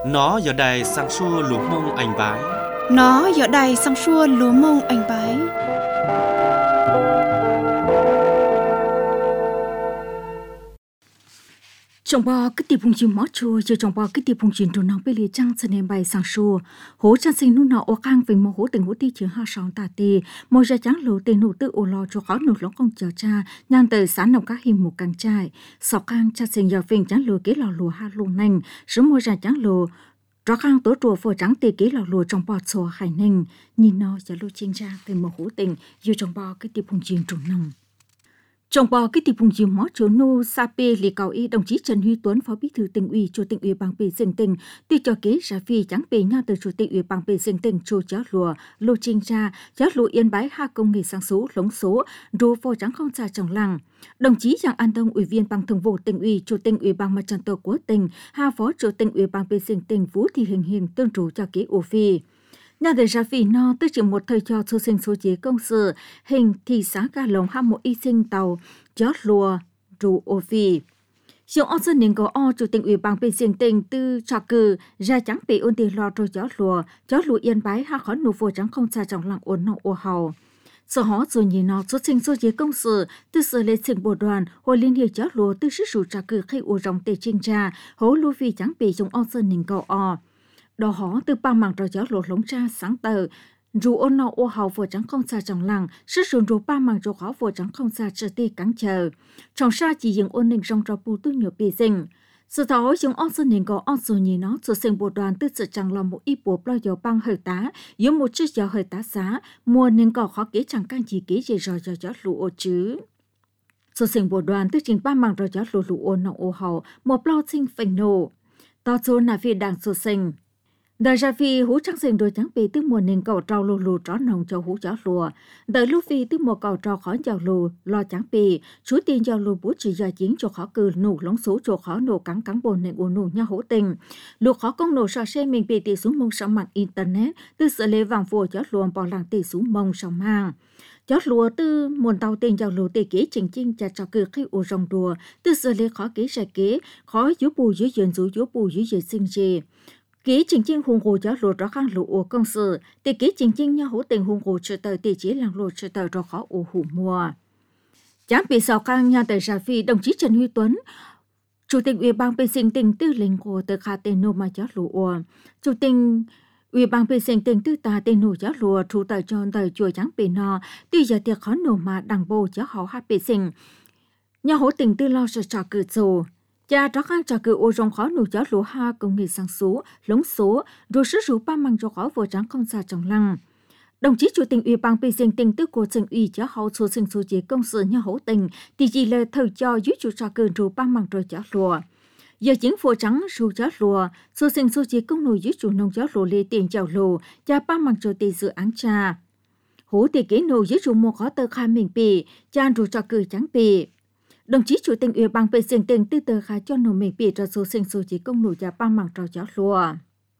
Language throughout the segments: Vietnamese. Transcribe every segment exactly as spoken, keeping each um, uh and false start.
Nó giờ đây sang xua lúa mông anh bái. Nó giờ đây sang xua lúa mông anh bái. Trong bao cái tiệp phong chim mót chua, giờ trong bao cái tiệp phong chim trốn nòng bê lì trăng sân em bay sang xua, hố chân sinh nụ nọ ô cang về mồ hố tình hố ti chứa hai sòng tà tì, mồ ra trắng lù tên nụ tự ô lo cho khó nụ lóng công chờ cha, nhang từ sáng nòng các hiểm một càng trai, sọc cang cha sinh giờ phình trắng lù kế lò lù hai lù nành, sớm mồ ra trắng lù, rõ cang tối trùa phở trắng tì kế lò lù trong bọt xô hải nành, nhìn nó giờ lù chiên ra về mồ hố tình, giờ trong bao cái tiệp phong chim trốn nòng. Trong bò cái tiệp vùng chiếm mót chỗ nô sa pê lì cầu y đồng chí Trần Huy Tuấn phó bí thư tỉnh ủy chủ tịch ủy ban bề dân tỉnh tuy cho kế ra phi trắng bề nhau từ chủ tịch ủy ban bề dân tỉnh chủ giáo lùa lô trinh ra giáo lùa yên bái ha công nghệ sáng số lống số rô phò trắng không xa trong làng đồng chí Giang An Đông ủy viên ban thường vụ tỉnh ủy chủ tịch ủy ban mặt trận tổ quốc tỉnh ha phó chủ tịch ủy ban bề dân tỉnh Vũ Thị Hình Hình tương chủ cho kế ô phi. Nhà đời ra vì nó tức chỉ một thời cho số sinh số chế công sự hình thị xã Ga Lồng ham một y sinh tàu gió lùa rủ ô phi. Siêu ôn dân nên có o chủ tịch ủy ban bề dân tỉnh từ trò cử ra trắng bị ôn tiền lo rồi gió lùa gió lùa yên bái ha khó nụ vô trắng không xa trong làng ôn nọ ô hầu. Sau đó rồi nhìn nó số sinh số chế công sự từ sự lệ sinh bộ đoàn hội liên hiệp gió lùa từ sức sủ trò cử khi ô rong tề trinh ra hố lưu phi trắng bị trong ôn dân nên có o. Đó họ từ ba mảng rồi gió lụa lống ra sáng tờ, dù ôn nọ ô hào vừa trắng không xa trong làng, sức sườn dù ba mảng rồi khó vừa trắng không xa trở tì cắn chờ. Trong xa chỉ dừng ôn nình trong trò bù tư nhiều bì sinh. Sự thảo chúng ôn sơn nình có ôn sơn nhìn nó, sự sinh bộ đoàn tư sự chẳng là một ít bộ bao giờ băng hơi tá, giữa một chiếc gió hơi tá xá, mùa nình có khó kế chẳng can chỉ kế gì rồi gió lụa chứ. Sự sinh bộ đoàn tư trình ba mảng rồi gió lụa lụa ôn nọ ô hào, một bao sinh phành nổ. Tao số là vì đang sự sinh. Đời ra phi hú trắng sinh đôi trắng bì tức mùa nên cầu trao lù lù tró nồng cho hú chó lùa. Đời lúc phi tức mùa cầu trao khó giàu lù lo trắng bì. Chú tiền giàu lù bố chỉ giờ chiến cho khó cử nụ lóng số cho khó nổ cắn cắn bồn nên ủ nụ nha hỗ tình. Lù khó công nổ so xe mình bì tì xuống mông sau mạng internet. Từ sự lễ vàng vua chó lùa bỏ làng tì xuống mông sau mang. Chó lùa từ muôn tàu tiền giàu lù tì kế chỉnh chinh chặt cho cử khi ủ rồng đùa. Từ sự lễ khó kế ra kế. Khó dưới bù dưới dường dưới dưới bù dưới dưới sinh gì. Ký chính chính hùng hồ giáo lộ rõ khăn lộ ổ công sự, thì ký chính chính nhau hỗ tình hùng hồ trở tờ tỷ chỉ làng lộ trở tờ rõ khó ổ hủ mùa. Chẳng bị sao khăn nhà tờ ra phi đồng chí Trần Huy Tuấn, Chủ tịch Ủy ban bề sinh tỉnh tư lệnh của tờ khá tên nô mà giáo lộ ổ. Chủ tịch Ủy ban bề sinh tỉnh tư tà tên nô giáo lộ chủ tờ tròn tờ chùa chẳng bị nọ, tuy giờ tiệc khó nổ mà đằng bồ giáo họ hát bề sinh. Nhà hỗ tình tư lo sợ trò cử dù. Cha rõ khăn cho cử ô rong khó nụ gió lúa ha công nghệ sang số, lống số, rồi sức rủ ba măng cho khó vô trắng không xa trong lăng. Đồng chí Chủ tịch Ủy ban bề sinh tỉnh tư của tỉnh ủy giáo hậu số sinh số chế công sự nhà hỗ tình thì chỉ là thời cho dưới chủ cho cử rủ ba măng rồi gió lúa. Giờ chính phủ trắng rủ gió lúa, số sinh số chế công nổi dưới chủ nông gió lúa lê tiền giàu lúa, cha ba măng rồi tỷ dự án cha. Hố thì kế nổi dưới chủ một khó tờ khai mình bì, cha rủ cho cử trắng bì. Đồng chí Chủ tịch Ủy ban bề sinh tỉnh tư tờ khá cho nổ mình bị cho số sinh số chỉ công nổi giá ba mảng trò gió lùa.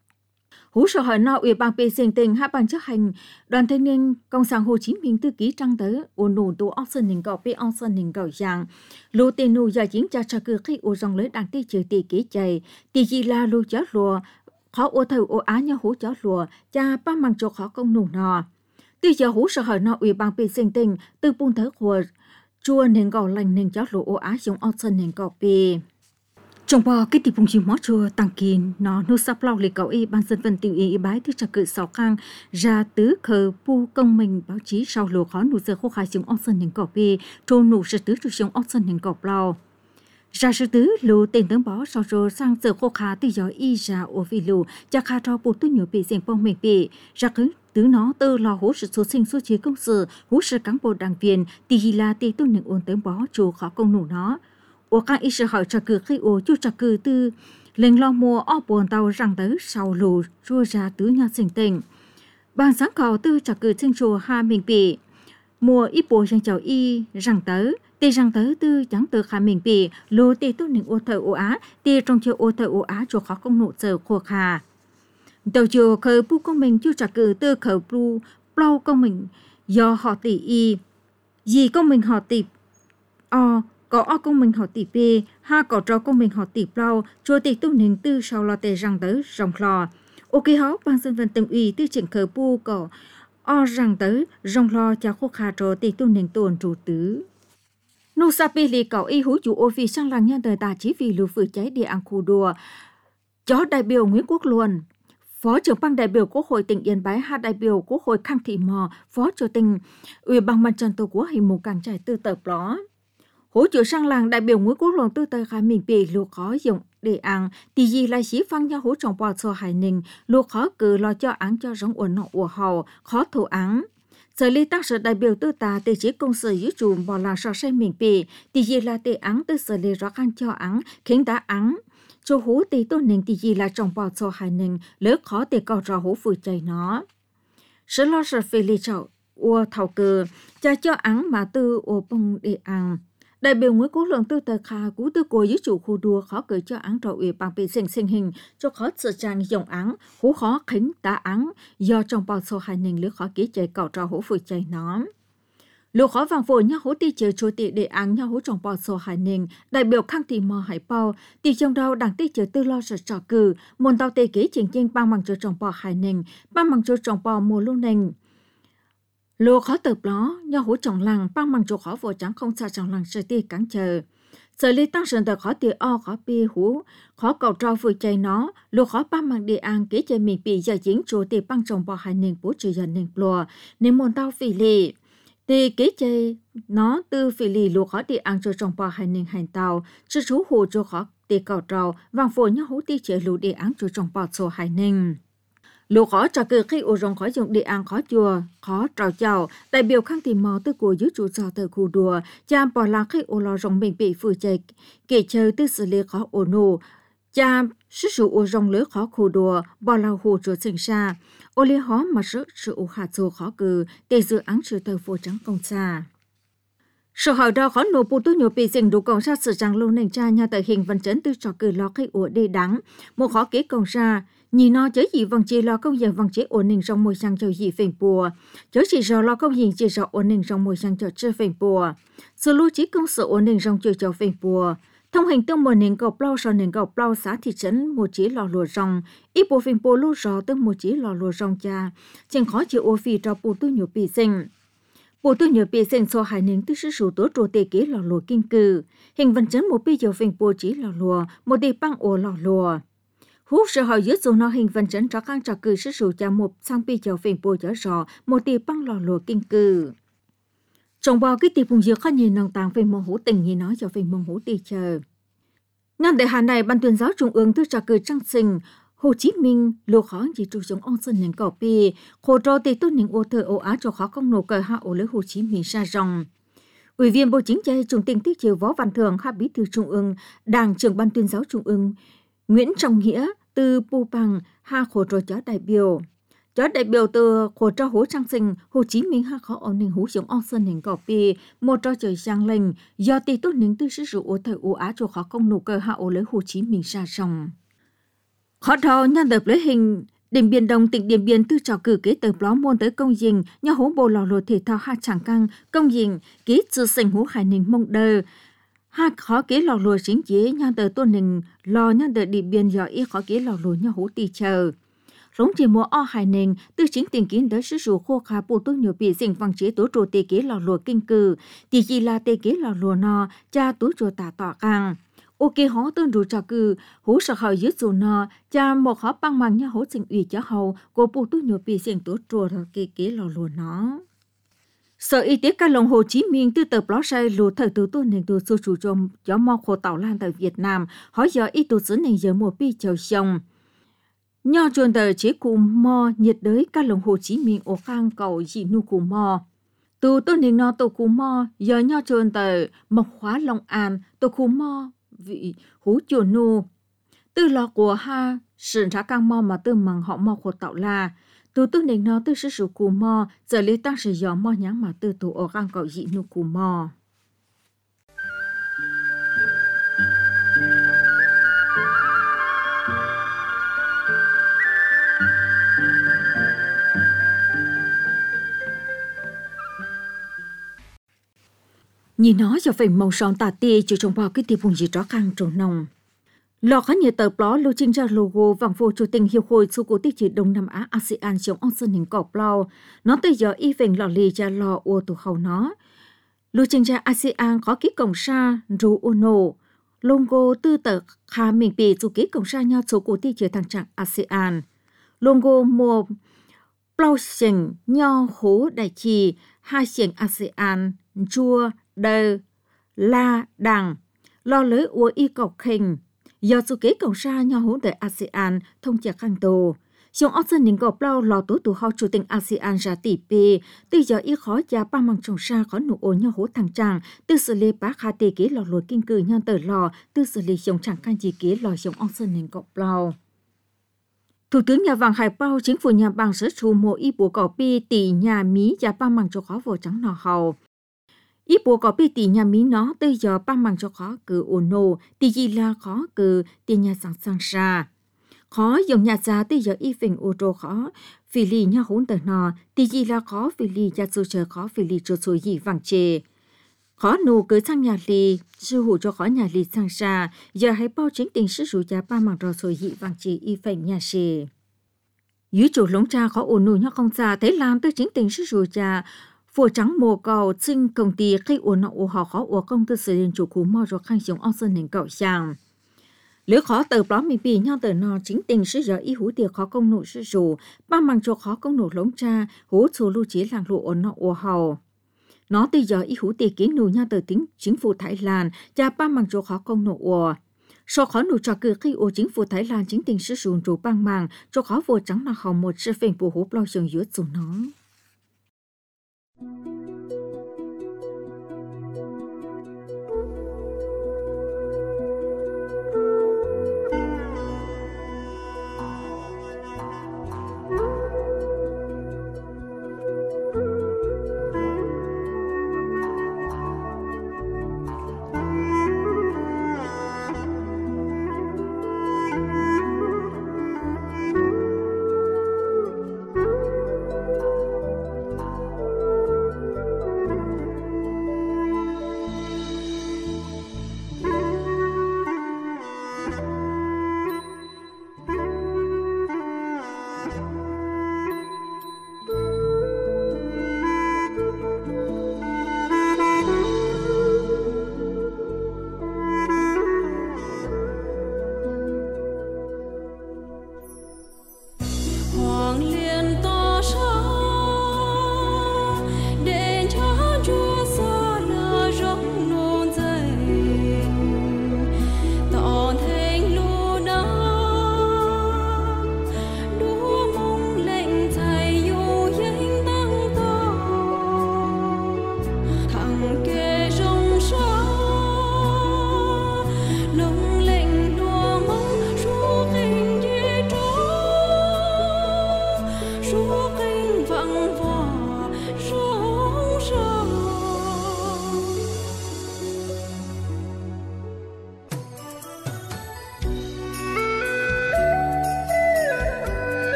Hú sở hỏi nọ Ủy ban bề sinh tỉnh hai ban chấp hành đoàn thanh niên Cộng sản Hồ Chí Minh tư ký trăng tới ổ nổ tố ốc sơn nình gạo bê ốc sơn nình gạo giang. Lô tên nụ giờ chính cha cho cư khi ổ rong lấy đăng tí trừ tỷ ký chạy. Tỷ gì là lô gió lùa, khó ổ thầu ổ á nhau hú gió lùa, cha ba mảng trò khó công nổ nọ. Tuy giờ hú sở hỏi nọ Ủy ban bề sinh tỉnh từ buôn thớ của chua nên gạo lành nên gió lụa ô á giống ốc sơn nên gạo bì. Trong bò cái tiệp vùng chim mót chua tăng kín nó nô sắp lau lì gạo y ban dân vân tiểu y bái thứ trà cự sáu khang ra tứ khờ pu công mình báo chí sau lụa khó nụ giờ khô khai giống ốc sơn nên gạo bì trô nụ sự tứ trụ giống ốc sơn nên gạo lau. Ra sự tứ lù tên tướng bó sau rồi sang giờ khô khai từ gió y ra ô vì lù cha khai cho bù tư nhiều bị dành bông mình bị ra cứ tứ nó tư lò hỗ sự số sinh số chế công sự hỗ sự cán bộ đảng viên tì là tì tôn nâng ôn tướng bó chủ khó công nụ nó. Ô các ý sự hỏi trả cử khi ô chú trả cử tư lên lo mua ó buồn tàu rằng tới sau lù rua ra tứ nhà sinh tình. Bàn sáng cầu tư trả cử sinh chùa hà mình bị mua ít bộ sang chào y rằng tới tì rằng tới tư chẳng từ khả mình bị lù tì tôn nâng ô thờ ô á tì trong chiều ô thờ ô á chủ khó công nụ giờ khô khà. Đầu chiều khởi bu công mình chú trả cử tư khởi bu plau công mình do họ tỷ y gì công mình họ tỷ o có ở công mình họ tỷ bê ha có trò công mình họ tỷ bao chùa tỷ tu nín tư sau lo tề rằng tới rong lò ok họ ban dân vận từng ủy tư chỉnh cờ bu có o rằng tới rong lo cho khô khà trò tỷ tu nín tuần chủ tứ nô sa pi li cậu y hú chủ ô vì sang làng nhân đời ta chỉ vì lũ phử cháy địa ăn khu đùa chó đại biểu Nguyễn Quốc Luân, Phó trưởng ban đại biểu Quốc hội tỉnh Yên Bái, hai đại biểu Quốc hội Khang Thị Mò, Phó chủ tịch Ủy ban Mặt trận Tổ quốc hình mù càng trải tư tập đó. Hỗ trợ sang làng đại biểu Nguyễn Quốc Luân tư tờ khai mình bị lũ khó dùng để ăn, thì gì là sĩ phăng nhau hỗ trợ bỏ cho hải ninh, lũ khó cử lo cho án cho giống ổn nọ ủa hầu, khó thủ án. Sở lý tác sở đại biểu tư tà tề chế công sở giữ chủ bỏ là so sánh mình bị, thì gì là tề án tư sở lý rõ khăn cho án, khiến đã án. Cho hú tì tôn nền tì gì là trong bò cho hai nền, lỡ khó tì có rõ hú phù chạy nó. Sở lo sở phê lì chậu, ua thảo cờ, cha cho án mà tư ua bông để ăn. Đại biểu Nguyễn Quốc Luân tư tờ khá cú tư của giữ chủ khu đua khó cử cho án trò ủy bằng bị sinh sinh hình, cho khó sự trang dòng án, hú khó khính tá án, do trong bò cho hai nền lỡ khó ký chạy cậu trò hú phù chạy nó. Lũ khó vàng phổ nhau hỗ ti chờ chúa tị để án nhau hỗ trọng bò sổ hải nền, đại biểu Khang Thị Mò hải bao, tì trong đầu đảng ti chờ tư lo sợ trò cử, môn tàu tê kế chính chính bang bằng chúa trọng bò hải nền, bang bằng chúa trọng bò mùa luôn nền. Lũ khó tập đó, nhau hỗ trọng làng, bang bằng chúa khó vô trắng không xa trọng làng sợ ti cắn chờ. Sở lý tăng sơn tờ khó tì o khó bì hú, khó cầu trao vừa chạy nó, lũ khó bang bằng địa án kế chạy mình bị giờ chính chúa tì bang trọng bò hải nền bố trừ dần nền lùa, nên môn tàu phỉ lì. Thì kế chơi nó từ phỉ lì lúa khó đi ăn cho trong bò hành nền hành tàu, chứ chú hồ cho khó đi cầu trào, vàng phổ nhau hú đi chơi lúa đi ăn cho trong bò sổ hành nền. Lúa khó trả cử khi ổ rồng khó dùng đi ăn khó chùa, khó trào chào, đại biểu Khang Thị Mò từ của dưới chủ trò từ khu đùa, cha bỏ là khi ổ lò rồng mình bị phù chạy, kể chơi từ xử lý khó ổ nổ, cha sức sử ổ rồng lứa khó khu đùa, bỏ là hồ cho sinh xa. Ô lý hóa mà sự sự ủ khả dù khó cử để dự án sự tờ vô trắng công xa. Sự hỏi đó khó nổ bù tu nhổ bị dình đủ công xa sự rằng lâu nền cha nhà tờ hình văn chấn tư trò cử lo khi ủa đi đắng. Một khó kế công xa, nhìn nó chớ gì vòng chế lo công giờ vòng chế ổn định trong môi sang cho gì phình bùa. Chớ chỉ rõ lo công gì chỉ rõ ổn định trong môi sang cho chưa phình bùa. Sự lưu trí công sự ổn định trong chưa cho phình bùa. Thông hình tương một nền gọc lau sau nền gọc lau xã thị trấn một chỉ lò lùa rong, ít bộ phim bộ lưu rõ tương một chỉ lò lùa rong cha, chẳng khó chịu ô phi cho bộ tư nhiều bị sinh. Bộ tư nhiều bị sinh so hai nền tư sử dụng tố trô tê kế lò lùa kinh cư, hình văn trấn một bị dầu phim bộ chỉ lò lùa, một đi băng ổ lò lùa. Hú sự hỏi dưới dù nó hình văn trấn cho các trò cư sử dụng cho một sang bị dầu phim bộ chở rõ, một đi băng lò lùa kinh cư. Trong bao cái tiệp vùng dược khó nhìn nông tàng về mong hữu tình như nói cho về mong hữu tì chờ. Ngăn đại hà này ban tuyên giáo trung ương tư trả cử trang sinh Hồ Chí Minh lô khó chỉ trụ giống ông sơn nền cỏ bì khổ trò tì tốt nền ô thơ ô á cho khó công nổ cờ hạ ổ lưới Hồ Chí Minh ra ròng. Ủy viên Bộ Chính trị Trung tình tiết chiều Võ Văn Thường hạ bí thư trung ương Đảng trưởng ban tuyên giáo trung ương Nguyễn Trọng Nghĩa từ Pu Bằng hạ khổ trò chó đại biểu. Chó đại biểu từ khổ trò hố trang sinh Hồ Chí Minh hạ khó ổn nền hú giống ông sơn nền cỏ bì một trò trời giang lệnh do tì tốt nền tư sử dụng ô thơ ô á cho khó công nổ cờ hạ ổ lưới Hồ Chí Minh ra ròng. Khó thọ nhân đợp lấy hình Điện Biên Đông tỉnh Điện Biên tư trò cử kế tờ bló môn tới công dình nhà hố bồ lò lồ thể thao hai chẳng căng công dình ký sư sinh hú hải nình mông đờ hai khó kế lò lồ chính chế nhà tờ tôn nình lò nhà tờ Điện Biên do ý khó kế lò lồ nhà hố tì chờ rống chỉ mùa o hải nình tư chính tiền kiến tới sử dụng khô khá bù tốt nhiều bị dình văng chế tố trù tê kế lò lồ kinh cử tì chỉ là tê kế lò lồ no cha tú trù tả tỏ càng. Ok hó tương đủ trò cử, hú sợ hỏi dưới dù nọ, cha một khó băng bằng nha hố sinh ủy cho hầu, cô bù tu nhiều bị sinh tố trùa rồi kê kế lò lùa nó. Sở Y tế Ca Long Hồ Chí Minh tư tờ blog sai lùa thời tứ tu nền tù sư chủ trông cho mò khổ tàu lan tại Việt Nam, hỏi giờ y tù xứ nền giờ một bi chầu xong. Nho chuồn tờ chế cụ mò nhiệt đới Ca Long Hồ Chí Minh ổ khang cầu dị nu cụ mò. Tù tu nền nó tù cụ mò, giờ nho chuồn tờ mộc khóa Long An, tù cụ mò, vị hú chuồn nu tư lò của ha sườn ra căng mò mà tư mằng họ mò khổ tạo là từ tư nền nó tư sử dụng cù mò giờ lấy tăng sử dụng mò nháng mà tư tù ở căng cậu dị nu cù mò. Nhìn nó cho phải màu son tà tê cho trong bao cái tiệp vùng gì đó khang trồng nồng. Lò khá nhiều tờ blog lưu trình ra logo vàng vô chủ tình hiệp hội su cổ tích chỉ Đông Nam Á a sê an trong ông sơn hình cọp lao. Nó tới giờ y vệnh lò lì ra lò ô tù khẩu nó. Lưu trình ra a sê an có ký cổng sa ru ono. Logo tư tờ khá mình bị chủ ký cổng sa nhau su cổ tích chỉ thằng trạng a sê an. Logo mùa plau xình nhau hố đại trì hai xình a sê an chua đơ la đằng lo lưới ua y cọc khình. Do su kế cổng sa nhau hỗn tại a sê an thông chạc khang tô. Xong ốc dân nín gọp lao lò tố tù hò chủ tình a sê an ra tỷ bê. Từ giờ y khó giá ba măng trồng sa khó nụ ổ nhau hỗ thằng chàng. Từ xử lý bá khá tê kế lò lùi kinh cử nhau tờ lò. Từ xử lý xong chẳng khăn gì kế lò xong ốc dân nín gọp lao. Thủ tướng nhà vàng Hải Bao chính phủ nhà bằng sở chủ mùa y bố cỏ bì tỷ nhà Mỹ giá ba măng cho khó vô trắng nọ hầu. Ý bộ có bị tỷ nhà Mỹ nó tới giờ ba măng cho khó cử ổn nô, tỷ gì là khó cử tỷ nhà sáng sáng xa. Khó dùng nhà giá tới giờ y phình ô tô khó, vì lì nhà hỗn tờ nọ, tỷ gì là khó vì lì nhà dù chờ khó vì lì cho dù gì vàng chê. Khó nô cứ sang nhà lì, sư hữu cho khó nhà lì sang xa, giờ hãy bao chính tình sư rủ giá ba măng rồi rồi dị vàng chê y phình nhà chê. Dưới chủ lống cha khó ổn nô nhau không xa, thấy làm tới chính tình sư rủ giá, Phố trắng mùa cầu xin công ty khi ổn nọ họ khó ổn công tư sử dụng chủ cú mò rồi khăn dùng ông sơn nền cậu sang. Nếu khó tờ blog mình bị nhau tờ nọ chính tình sử dụng ý hú tiệc khó công nụ sử dụng, ba bằng cho khó công nụ lống cha, hú số lưu chế làng lộ ổn nọ ổn hầu. Nó từ giờ ý hú tiệc kiến nụ nhau tờ tính chính phủ Thái Lan, cha ba bằng cho khó công nụ ổn. Sau khó nụ cho cử khi ổn chính phủ Thái Lan chính tình sử dụng chủ băng màng, cho khó vô trắng là hầu một sự phình bù hú blog dùng dưới dùng nó.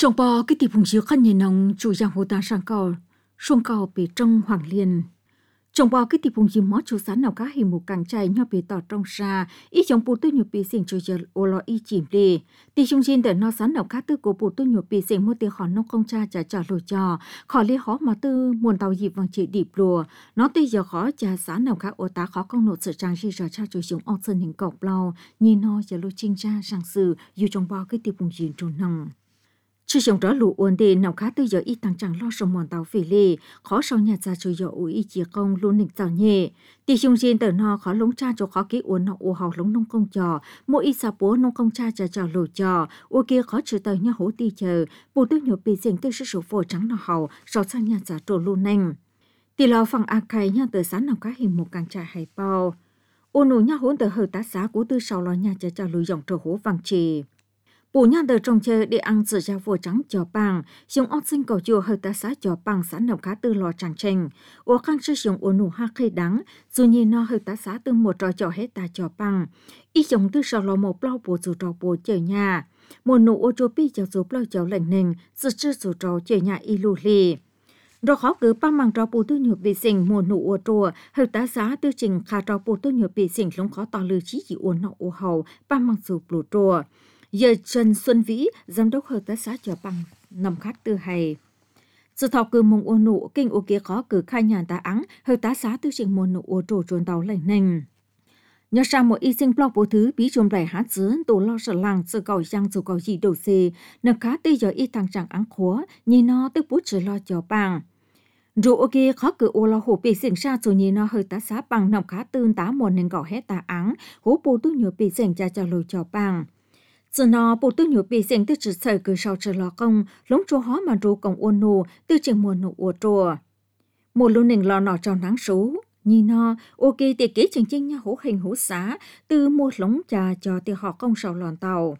trong bò cái tiệp hùng chiếu khăn nhìn nông chủ giang hồ ta sang cầu xuông cầu bị trong hoàng liên trong bò cái tiệp hùng chiếu mót chủ sán nào cá hình một càng chạy nhau bị tỏ trong xa ít trong bộ tôi nhiều bị sinh chủ giờ ô lo y chìm đi thì chung trên để nó sán nào cá tư của bộ tôi nhiều bị sinh một tiền khó nông công cha trả trả lồi cho khó lý khó mà tư muôn tàu dịp vàng chỉ điệp lùa nó tuy giờ khó trả sán nào cá ô tá khó công nộp sự trang gì giờ cha chủ chúng ông sơn hình cọc lao nhìn nó giờ lôi chinh cha sang sự dù trong bò cái tiệp hùng chiếu trốn nông chứ trong đó lũ ổn định nào khá từ giờ ít tăng chẳng lo sông mòn tàu phỉ lì khó sau nhà ra cho giờ ủi ý chỉ công luôn nịch tàu nhẹ thì chung riêng tờ nó khó lống cha cho khó kỹ ổn nó ổ học lống nông công trò mỗi ít sa bố nông công cha chờ chờ lồ trò ô kia khó trừ tờ nhà hố ti chờ bù tiêu nhiều bị diện tư sự số phổ trắng nó hậu sau sang nhà ra trổ luôn nành thì loฝั่งอาคายnhà tờ sáng nào cá hình một càng trà hay bao ô nụ nhà hỗn tờ hờ tá xá của tư sau lo nhà chờ chờ lùi dòng trổ hố vàng trì bù nhà tờ trong chơi để ăn sữa ra vô trắng cho bằng, dùng ớt xinh cầu chua hơi ta xá cho bằng sẵn nấu cá tư lò trắng tranh. Ô khăn sử dụng ô nụ ha khê đắng, dù nhìn nó hơi ta xá từ một trò cho hết ta cho bằng. Ý dùng từ sau lò một bao bù dù trò bù chơi nhà. Một nụ ô chua pi cho dù bao cho lạnh nình, sự chứ dù trò chơi nhà y lù lì. Rồi khó cứ ba mang trò bù tư nhược bị sinh một nụ ô trùa, hơi ta xá tư trình khá trò bù tư nhược bị sinh lông khó to lư chí chỉ ô nọ ô hầu, ba mang dù bù trùa. Giờ Trần Xuân Vĩ, giám đốc hợp tác xã chợ bằng nằm khát tư hay. Sự thọ cử mong ô nụ kinh ô kia khó cử khai nhàn ta ắng, hợp tác xã tư trình môn nụ ô trổ trốn tàu lạnh nành. Nhớ sang một y sinh blog bố thứ bí trùm đầy hát dưỡng tổ lo sợ làng sự cầu giang dù cầu gì đầu xê, nâng khá tư giờ y thằng chẳng ắng khóa, nhìn nó tức bút trở lo cho bằng. Rồi ô kia khó cử ô lo hổ bị sinh ra rồi nhìn nó hợp tác xã bằng nằm khá tương tá một nền gõ hết ta ắng, hố bố tư nhiều bị sinh ra cho lôi cho bằng. Giờ nó bộ tư nhiều bị sinh tư chỉ sợ cứ sau trở lò công, lống chua hóa mà ru công ôn nô, tư chỉ mùa nụ ua trùa. Một lúc nình lò nọ trong nắng số, nhìn nó, ok tiết kế trình trình nha hố hình hố xá, từ một lống trà cho tiết họ công sau lòn tàu.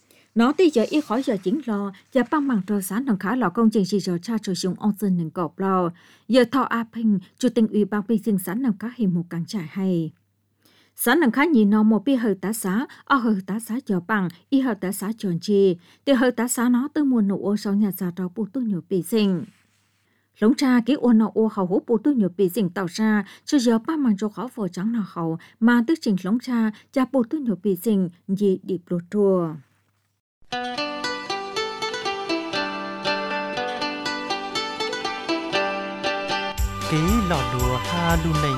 Nó tí giờ ít khỏi giờ chính lo, giờ băng bằng trò sáng đồng khá lò công trình chỉ giờ cha trò dùng ông dân nình cọp lo. Giờ thọ áp hình, chủ tình ủy ban bị sinh sáng nằm cá hình một càng trải hay. Sáng nằm khá nhìn nó một bi hơi tá xá, ở hơi tá xá cho bằng, y hơi tá xá tròn chi, từ hơi tá xá nó từ mùa nụ ô sau nhà già trò bù tư nhiều bị sinh. Lống cha cái ô nọ ô hầu hố bù tư nhiều bị sinh tạo ra, cho giờ ba mang cho khó phổ trắng nọ hầu, mà tức trình lống cha, cha bù tư nhiều bị sinh, gì đi bù trùa. Ký lò đùa ha đu nình.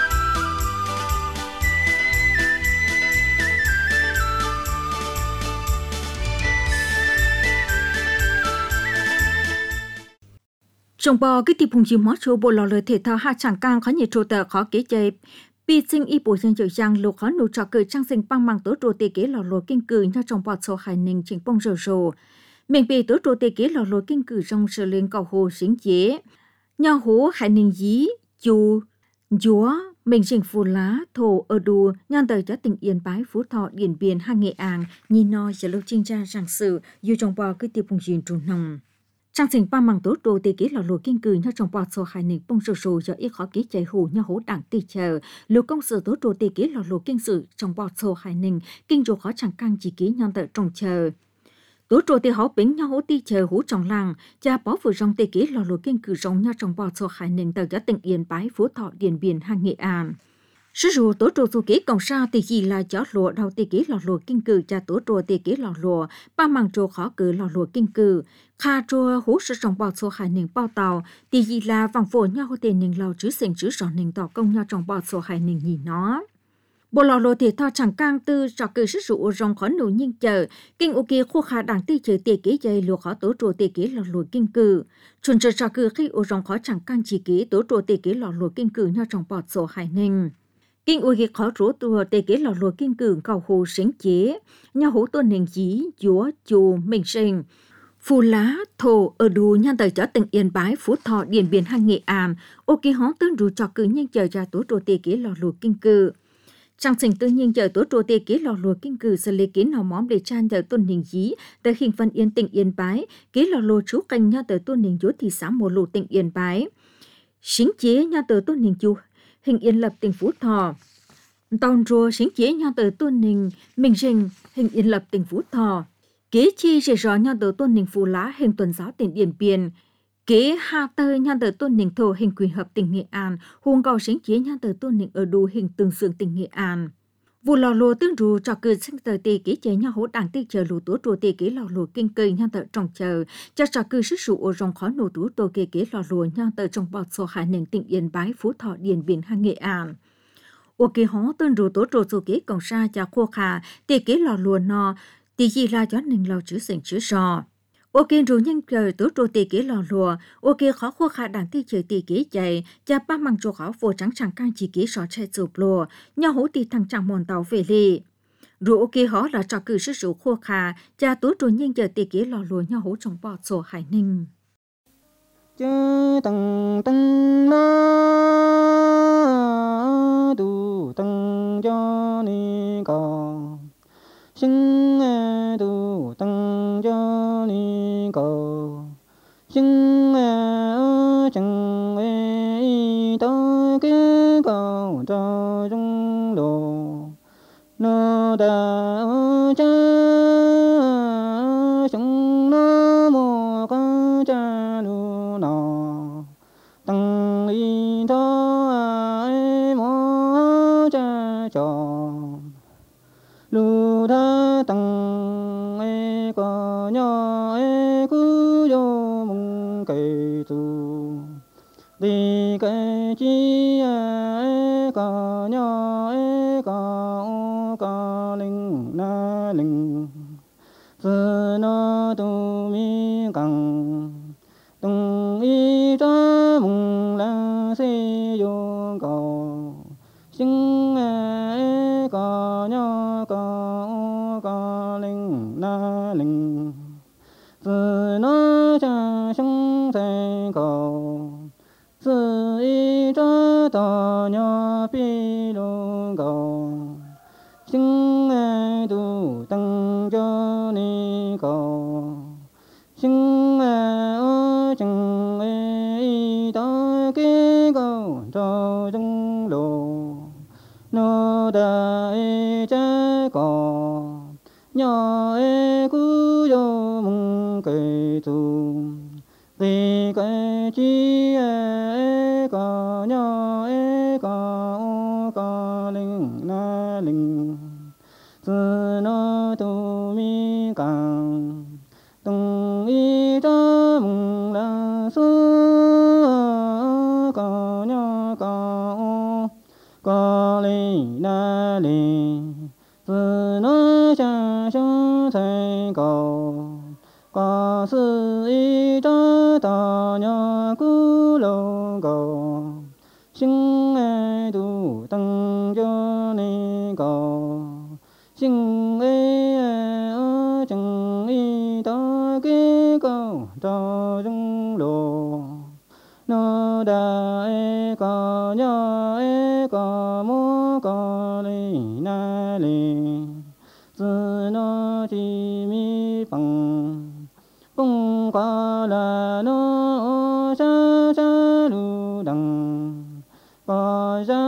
Trong bò cái tiệp hùng chim mót chỗ bộ lò lời thể thao hai chẳng càng khó nhiệt trô tờ khó kế chơi. Bị sinh y bổ dân chở giang lục khó nụ trò cử trang sinh băng bằng tố trô tê kế lò lùa kinh cử nhau trong bọt số hải ninh chính bông rờ rồ. Mình bị tố trô tê kế lò lùa kinh cử trong sự lên cầu hồ xính chế. Nhau hố hải ninh dí, chú, dúa, mình trình phù lá, thổ ở đù, nhan đời cho tỉnh Yên Bái, Phú Thọ, Điển Biên, Hà Nghệ An, nhìn nói sẽ lâu chinh ra rằng sự, dù trong bò cái tiệp hùng chim trù nồng. Trang trình ba mảng tốt đồ tê kế lò lùa kinh cử nhau trong bọt số hải ninh bông rồ rồ do ít khó kế chạy hù nhau hố đảng tì chờ. Lưu công sự tốt đồ tê kế lò lùa kinh sự trong bọt số hải ninh kinh rồ khó chẳng càng chỉ kế nhau tờ trong chờ. Tốt đồ tê hó bính nhau hố tì chờ hú trong làng, cha bó vừa trong tê kế lò lùa kinh cử rong nhau trong bọt số hải ninh tờ giá tỉnh Yên Bái, Phú Thọ, Điển Biên, Hà Nghệ An. Sử dụng tổ trù số kế cộng sao thì chỉ là chó lụa đầu tê kế lò lụa kinh cử cha tổ trù tê kế lò lụa ba mảng trù khó cử lò lụa kinh cử kha trù hú sử dụng bọt số hải ninh bao tàu thì chỉ là vòng phổ nhau hô tê ninh lò chứ sinh chứ rõ ninh tỏ công nhau trong bọt số hải ninh nhìn nó bộ lò lụa thì thọ chẳng càng tư trò cử sử dụng rong khó nụ nhưng chờ kinh ô kia khu khá đảng tê chờ tê kế dây lụa khó tổ trù tê kế lò lụa kinh cử chuẩn chờ trò cử khi ô rong khó chẳng càng chỉ kế tổ trù tê kế lò lụa kinh cử nhau trong bọt số hải ninh. Kinh uy khó rủ tua tê kế lò lùa kinh cử cầu hồ sinh chế, nhau hố tôn nền dí, dúa, chù, mình sinh. Phù lá, thổ, ở đù nhan tờ cho tỉnh Yên Bái, Phú Thọ, Điển Biên, Hà Nghệ An, ô kỳ hó tương rủ cho cử nhanh chờ ra tổ trô tê kế lò lùa kinh cử. Trang trình tự nhiên chờ tổ trô tê kế lò lùa kinh cử sẽ lấy kế nào móm để chan tờ tôn nền dí, tờ hình phân Yên tỉnh Yên Bái, kế lò lùa chú canh nhau tờ tôn nền dúa thị xã mùa lù tỉnh Yên Bái. Sinh chế nhau tờ tôn nền chú hình Yên Lập tỉnh Phú Thọ. Tòn rùa sinh chế nhau tờ tuôn nình, mình rình, hình Yên Lập tỉnh Phú Thọ. kế chi sẽ rõ nhau từ tuần ninh phù lá hình tuần giáo tỉnh Điện Biên, kế hà tơ nhau từ tuần ninh thổ hình quy hợp tỉnh Nghệ An, huồng cầu sinh chế nhau từ tuần ninh ở đô hình tương dương tỉnh Nghệ An. Vụ lò lùa tương rù cho cơ sinh tờ tì kế chế nhau hỗ đảng tì chờ lù tố trùa tì kế lò lùa kinh cây nhau tờ trong chờ, cho cho cơ sức sụ ô rong khó nổ tú tô kế kế lò lùa nhau tờ trong bọt sổ hải nền tỉnh Yên Bái Phú Thọ Điền Biên hàng Nghệ An. Ô kế hó tương rù tố trùa dù kế cổng xa cho khô khả, tì kế lò lùa nò, tì gì là cho nền lò chữ sinh chữ sò. Ô kê rù nhanh trời tố trô tì kế lò lùa, ô kê khó khô khả đảng tì trời tì kế chạy, cha ba măng chô khó vô trắng chẳng cang chỉ kế sọ chạy chụp lùa, nhau hố tì thằng chẳng mòn tàu về lì. Rù ô kê hó là trò cử sức rủ khô khả, cha tố trô nhanh trời tì kế lò lùa nhau hố trong bọt sổ hải ninh. Chơ tăng tăng na tu tăng cho ni cầu sinh tu tăng cho ni cầu sinh ở chẳng ấy tới cái cầu cho trong đồ nó đã cha chúng nó một cái cha nu nó tăng đi đó ai mò cha cho lu tha tăng ai có nhỏ ai cứ vô mong cây tu đi cái chi ai có nhỏ ai có có linh na linh giờ nó tu mi càng tung y ra mong la se yo cầu sinh ai có nhỏ có có linh na linh giờ nó cha sống thế cầu giờ y ra to nhỏ pi lo cầu sinh ai tu tăng cho ni cầu sinh ai ở chẳng ai ta cái cầu cho trong lộ nó đã cha cò nhỏ ai cứ vô mong cây tu thì cái chi ai có nhỏ ai có có linh na linh giờ nó tu mi càng tung y ra mong la su có nhỏ có có linh na linh giờ nó cha cho thầy cầu có sự y ra ta nhỏ cứ lâu cầu sinh ai tu tăng cho ni cầu sinh ai ở chẳng y ta cái cầu cho trong lộ nó đã có nhỏ có mô có li na li giờ nó chỉ mi bằng bông qua là nó cha cha lu đằng có ra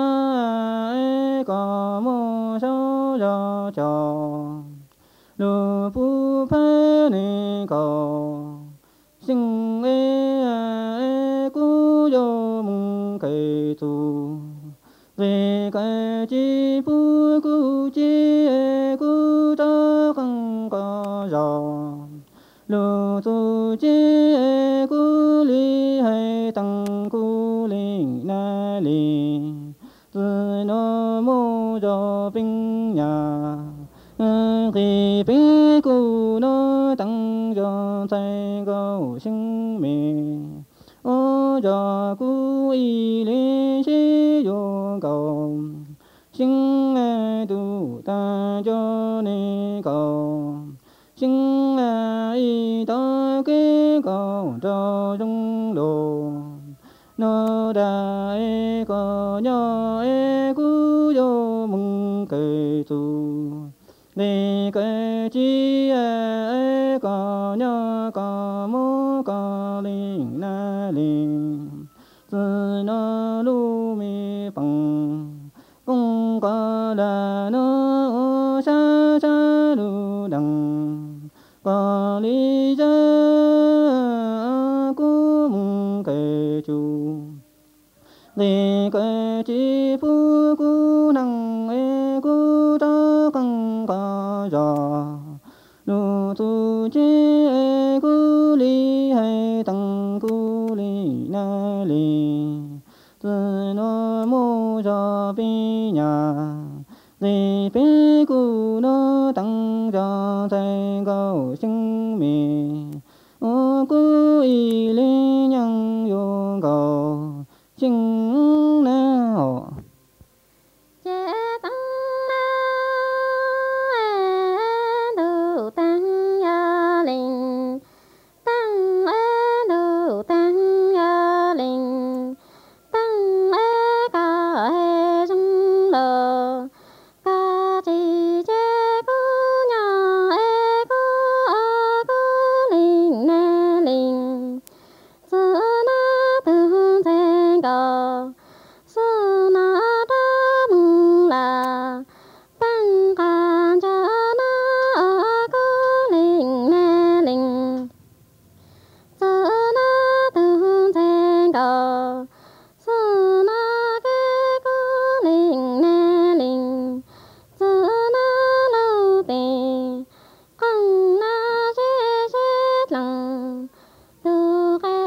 có mô sao ra cho lu phu phê ni cầu sinh ê cú vô mong cây tu về cái chi phu cú chi cú ta không có gió lu tu chi cú li hay tăng cú li na li từ nó mô cho binh nhà khi biết cú nó tăng cho tay cầu sinh mình ô cho cú y lý sĩ vô cầu sinh ai tu ta cho ni cầu sinh ai ta cái cầu cho trong đồ nó đã có nhỏ cú vô mong cây tu đi cái chi ai có nhỏ có mô có linh na linh giờ nó lu mi bằng bông có là nó xa xa lu đằng có lý ra cô mong kể chú để cái chi phu cô năng e cô ta căng cả già nụ tu chi e cô li hay tăng cô li na li từ nó mô ra bi nhà để bé cô nó tăng ra thay cao sinh mì ô cô y li nhang yo cao chính nào chế tăng đủ tăng gia linh tăng đủ tăng gia linh tăng cả hệ dung lờ cả chỉ chế cô nhà e cô cô linh nè linh giờ na từ thế cao giờ na đã mừng là tăng cả cho na cô linh nè linh giờ na từ thế cao giờ na cái cô linh nè linh giờ na lâu tình con na chết chết lòng từ cái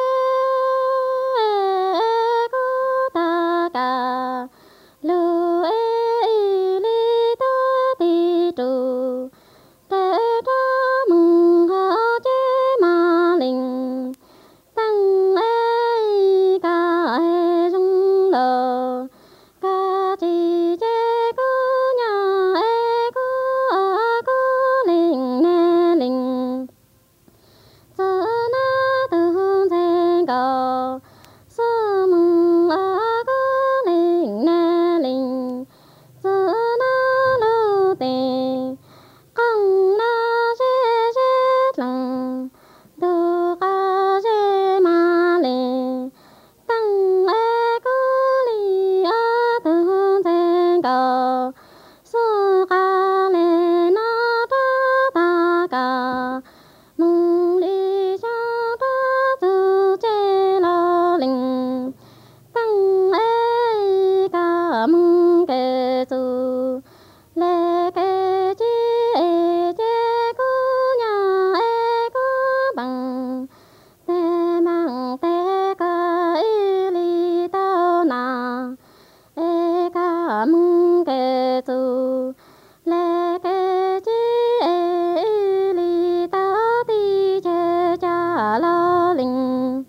cô ta cả lưu ý lý ta ti trụ tế ra mừng họ chế mà linh tăng ấy cả hệ dung lờ cả chỉ chế cô nhà ấy cô cô linh nè linh giờ na từ thế cao giờ mừng cô linh nè linh giờ na lâu tình con na dễ dễ lòng từ cả dễ mà linh tăng e cô li a từ thế cao giờ cả lệ na ta ta cả mong li cha ta từ chế la linh tăng e cả mong kể tu lệ kể chi e chế cô nhà e cô bằng te mang te cả y li tao na e cả mong kể tu lệ kể chi e y li tao ti chế cha la linh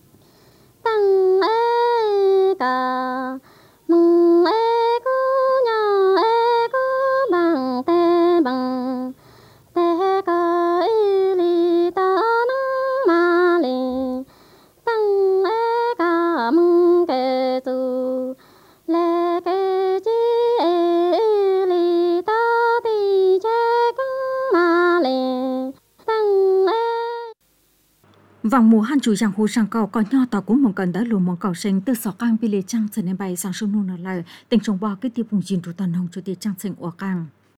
tăng e cả mừng e cô nhà e cô bằng te bằng te cả y li ta nắng mà li tăng e cả mừng kể tu lệ kể chi e y li ta ti chế căng mà li tăng e vòng mùa han chủ giang hồ sang cầu có nho tàu cũng mong cần đã lùa mong cầu sinh từ sọ cang phi lệ trang trở nên bay sang sông nôn lại tình trồng bò cái tiêu vùng chín trụ toàn hồng cho tiêu trang sinh ủa cang